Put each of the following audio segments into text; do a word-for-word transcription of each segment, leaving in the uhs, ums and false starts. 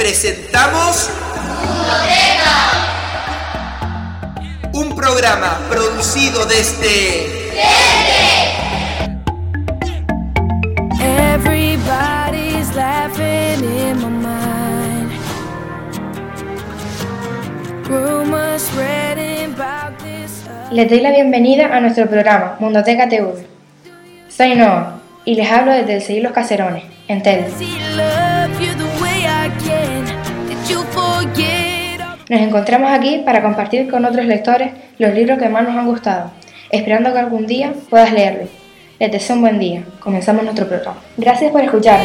presentamos un programa producido desde Everybody's laughing in my mind. Rumors spreading about this. Les doy la bienvenida a nuestro programa Mundoteca T V. Soy Noah y les hablo desde el Seguir los Caserones, en Telde. Nos encontramos aquí para compartir con otros lectores los libros que más nos han gustado, esperando que algún día puedas leerlos. Les deseo un buen día. Comenzamos nuestro programa. Gracias por escucharnos.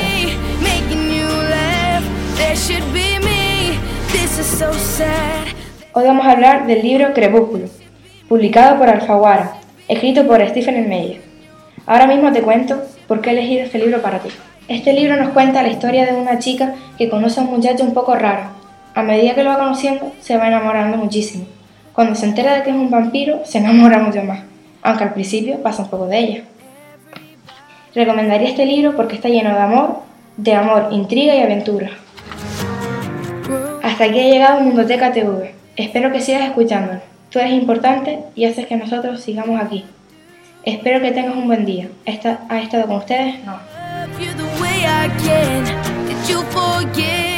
Hoy vamos a hablar del libro Crepúsculo, publicado por Alfaguara, escrito por Stephen Meyer. Ahora mismo te cuento por qué he elegido este libro para ti. Este libro nos cuenta la historia de una chica que conoce a un muchacho un poco raro. A medida que lo va conociendo, se va enamorando muchísimo. Cuando se entera de que es un vampiro, se enamora mucho más, aunque al principio pasa un poco de ella. Recomendaría este libro porque está lleno de amor, de amor, intriga y aventura. Hasta aquí ha llegado Mundoteca T V. Espero que sigas escuchándonos. Tú eres importante y haces que nosotros sigamos aquí. Espero que tengas un buen día. Esta, ¿Ha estado con ustedes? No.